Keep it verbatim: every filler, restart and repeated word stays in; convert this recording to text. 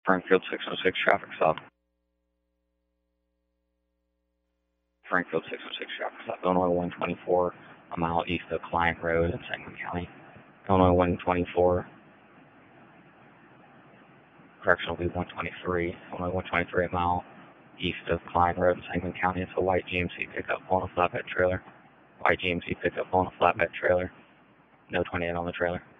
Frankfield six oh six traffic stop. Frankfield six oh six traffic stop. Illinois one twenty-four, a mile east of Klein Road in Sangamon County. Illinois one twenty-four, correction will be one twenty-three. Illinois one twenty-three, a mile east of Klein Road in Sangamon County. It's a white G M C pickup on a flatbed trailer. White G M C pickup on a flatbed trailer. No twenty-eight on the trailer.